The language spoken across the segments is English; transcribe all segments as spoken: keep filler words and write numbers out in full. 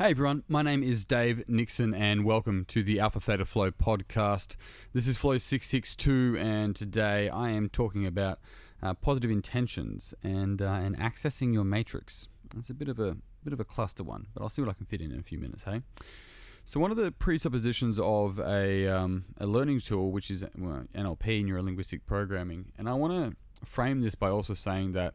Hey everyone, my name is Dave Nixon and welcome to the Alpha Theta Flow podcast. This is Flow six six two and today I am talking about uh, positive intentions and uh, and accessing your matrix. It's a bit of a bit of a cluster one, but I'll see what I can fit in in a few minutes, hey? So one of the presuppositions of a, um, a learning tool, which is well, N L P, Neuro-Linguistic Programming, and I want to frame this by also saying that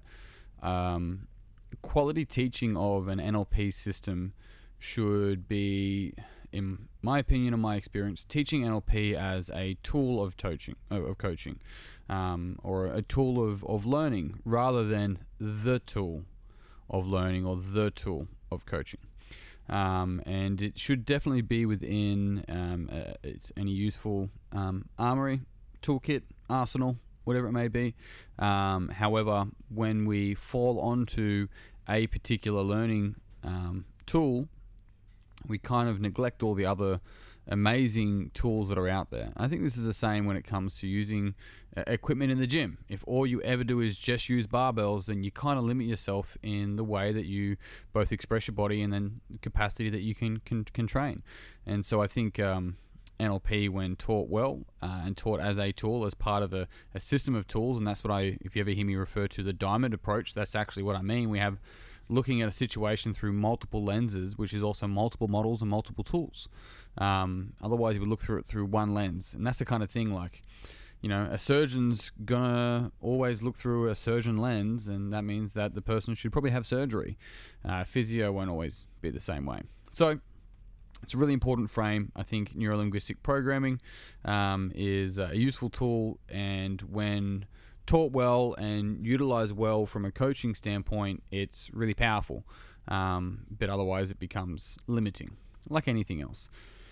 um, quality teaching of an N L P system should be, in my opinion and my experience, teaching N L P as a tool of coaching, of coaching, um, or a tool of, of learning, rather than the tool of learning or the tool of coaching. Um, and it should definitely be within um, uh, it's any useful um, armory, toolkit, arsenal, whatever it may be. Um, however, when we fall onto a particular learning um, tool, we kind of neglect all the other amazing tools that are out there. I think this is the same when it comes to using uh, equipment in the gym. If all you ever do is just use barbells, then you kind of limit yourself in the way that you both express your body and then the capacity that you can can, can train. And so I think um, N L P, when taught well uh, and taught as a tool, as part of a, a system of tools, and that's what I, if you ever hear me refer to the diamond approach, that's actually what I mean. We have looking at a situation through multiple lenses, which is also multiple models and multiple tools. Um, otherwise, we look through it through one lens. And that's the kind of thing like, you know, a surgeon's gonna always look through a surgeon lens, and that means that the person should probably have surgery. Uh, physio won't always be the same way. So it's a really important frame. I think neuro-linguistic programming um, is a useful tool, and when taught well and utilized well from a coaching standpoint, it's really powerful. Um, but otherwise, it becomes limiting, like anything else.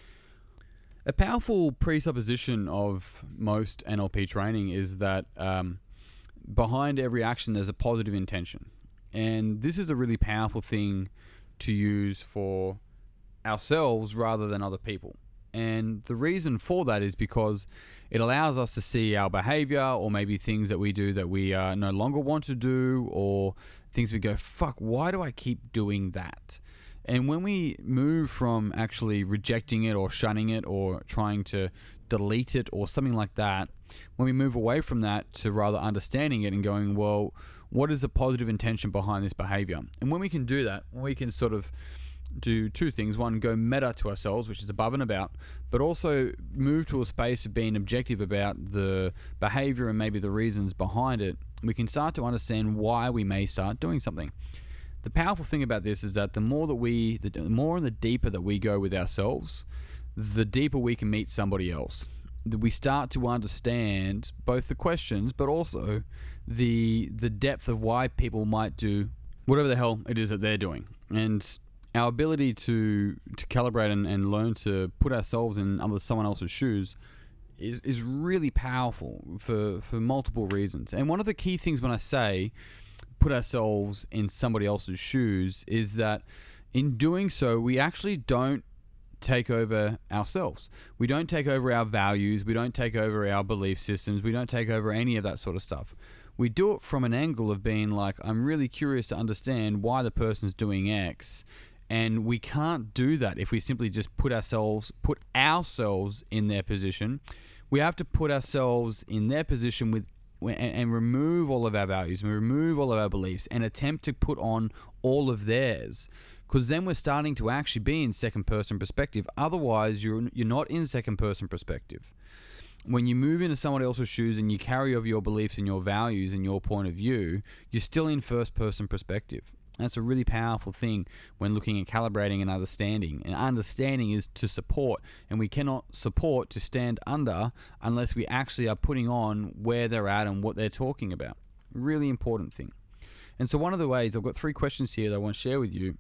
A powerful presupposition of most N L P training is that um, behind every action, there's a positive intention. And this is a really powerful thing to use for ourselves rather than other people. And the reason for that is because it allows us to see our behavior, or maybe things that we do that we uh, no longer want to do, or things we go, fuck, why do I keep doing that? And when we move from actually rejecting it or shunning it or trying to delete it or something like that, when we move away from that to rather understanding it and going, well, what is the positive intention behind this behavior? And when we can do that, we can sort of do two things. One, go meta to ourselves, which is above and about, but also move to a space of being objective about the behavior and maybe the reasons behind it. We can start to understand why we may start doing something. The powerful thing about this is that the more that we, the more and the deeper that we go with ourselves, the deeper we can meet somebody else. We start to understand both the questions, but also the the depth of why people might do whatever the hell it is that they're doing. And our ability to to calibrate and, and learn to put ourselves in other someone else's shoes is is really powerful for, for multiple reasons. And one of the key things when I say put ourselves in somebody else's shoes is that in doing so, we actually don't take over ourselves. We don't take over our values. We don't take over our belief systems. We don't take over any of that sort of stuff. We do it from an angle of being like, I'm really curious to understand why the person's doing X. And we can't do that if we simply just put ourselves, put ourselves in their position. We have to put ourselves in their position with, and, and remove all of our values, and remove all of our beliefs, and attempt to put on all of theirs. Because then we're starting to actually be in second person perspective. Otherwise, you're you're not in second person perspective. When you move into someone else's shoes and you carry over your beliefs and your values and your point of view, you're still in first person perspective. That's a really powerful thing when looking at calibrating and understanding. And understanding is to support, and we cannot support to stand under unless we actually are putting on where they're at and what they're talking about. Really important thing. And so one of the ways, I've got three questions here that I want to share with you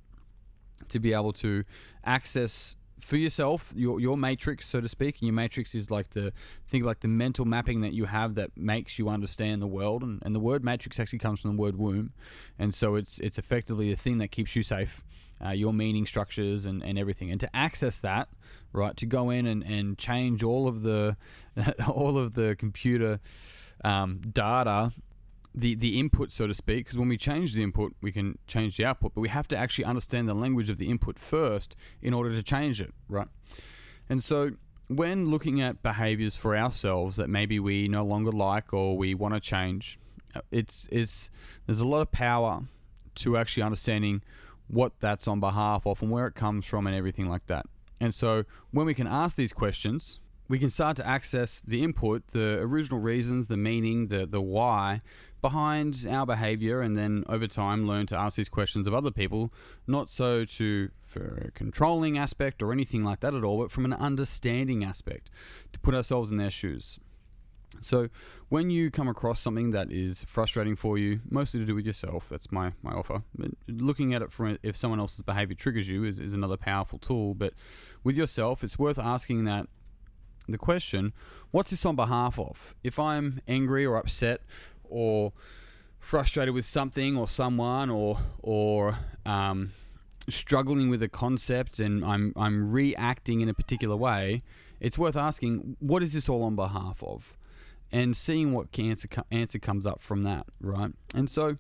to be able to access for yourself, your your matrix, so to speak. And your matrix is like the, think of like the mental mapping that you have that makes you understand the world. And, and the word matrix actually comes from the word womb. And so it's it's effectively the thing that keeps you safe, uh, your meaning structures and, and everything. And to access that, right, to go in and, and change all of the all of the computer um, data the, the input, so to speak, because when we change the input, we can change the output, but we have to actually understand the language of the input first in order to change it, right? And so when looking at behaviors for ourselves that maybe we no longer like or we want to change, it's it's there's a lot of power to actually understanding what that's on behalf of and where it comes from and everything like that. And so when we can ask these questions, we can start to access the input, the original reasons, the meaning, the the why behind our behavior, and then over time learn to ask these questions of other people, not so to for a controlling aspect or anything like that at all, but from an understanding aspect, to put ourselves in their shoes. So when you come across something that is frustrating for you, mostly to do with yourself, that's my, my offer. But looking at it from if someone else's behavior triggers you is, is another powerful tool. But with yourself, it's worth asking that the question, what's this on behalf of? If I'm angry or upset or frustrated with something or someone or or um, struggling with a concept and I'm I'm reacting in a particular way, it's worth asking, what is this all on behalf of? And seeing what answer answer comes up from that, right? And so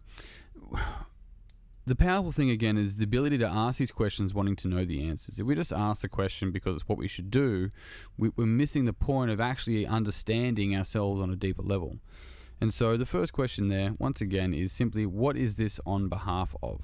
the powerful thing again is the ability to ask these questions wanting to know the answers. If we just ask the question because it's what we should do, we, we're missing the point of actually understanding ourselves on a deeper level. And so the first question there, once again, is simply, what is this on behalf of?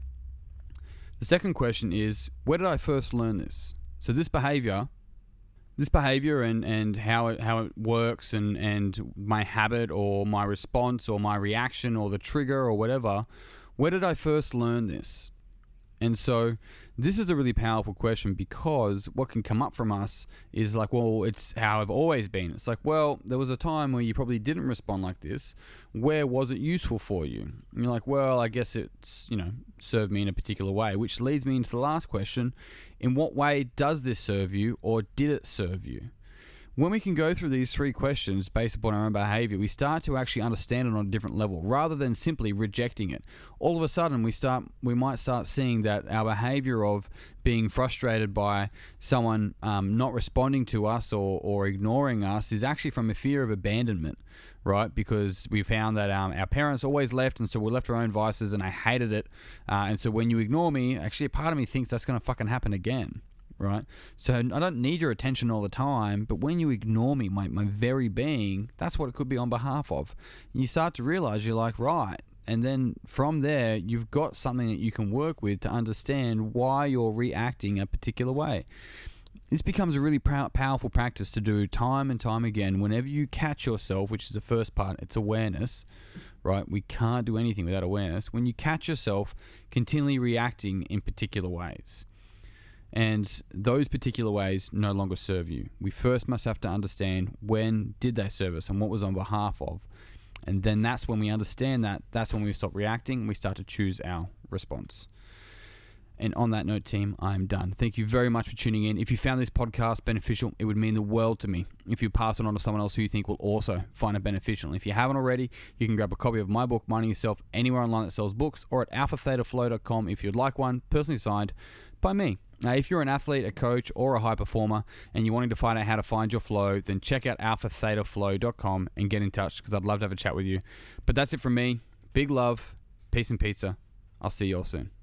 The second question is, where did I first learn this? So this behavior... This behavior and, and how it how it works and, and my habit or my response or my reaction or the trigger or whatever, where did I first learn this? And so this is a really powerful question, because what can come up from us is like, well, it's how I've always been. It's like, well, there was a time where you probably didn't respond like this. Where was it useful for you? And you're like, well, I guess it's, you know, served me in a particular way, which leads me into the last question. In what way does this serve you, or did it serve you? When we can go through these three questions based upon our own behavior, we start to actually understand it on a different level rather than simply rejecting it. All of a sudden, we start, we might start seeing that our behavior of being frustrated by someone um, not responding to us or, or ignoring us is actually from a fear of abandonment, right? Because we found that um, our parents always left, and so we left to our own vices, and I hated it. Uh, and so when you ignore me, actually a part of me thinks that's going to fucking happen again. Right? So I don't need your attention all the time, but when you ignore me, my, my very being, that's what it could be on behalf of. And you start to realize you're like, right. And then from there, you've got something that you can work with to understand why you're reacting a particular way. This becomes a really pow- powerful practice to do time and time again. Whenever you catch yourself, which is the first part, it's awareness, right? We can't do anything without awareness. When you catch yourself continually reacting in particular ways, and those particular ways no longer serve you, we first must have to understand, when did they serve us and what was on behalf of. And then that's when we understand that, that's when we stop reacting and we start to choose our response. And on that note, team, I'm done. Thank you very much for tuning in. If you found this podcast beneficial, it would mean the world to me if you pass it on to someone else who you think will also find it beneficial. And if you haven't already, you can grab a copy of my book, Minding Yourself, anywhere online that sells books, or at alpha theta flow dot com if you'd like one, personally signed by me. Now, if you're an athlete, a coach, or a high performer, and you're wanting to find out how to find your flow, then check out alpha theta flow dot com and get in touch, because I'd love to have a chat with you. But that's it from me. Big love, peace and pizza. I'll see you all soon.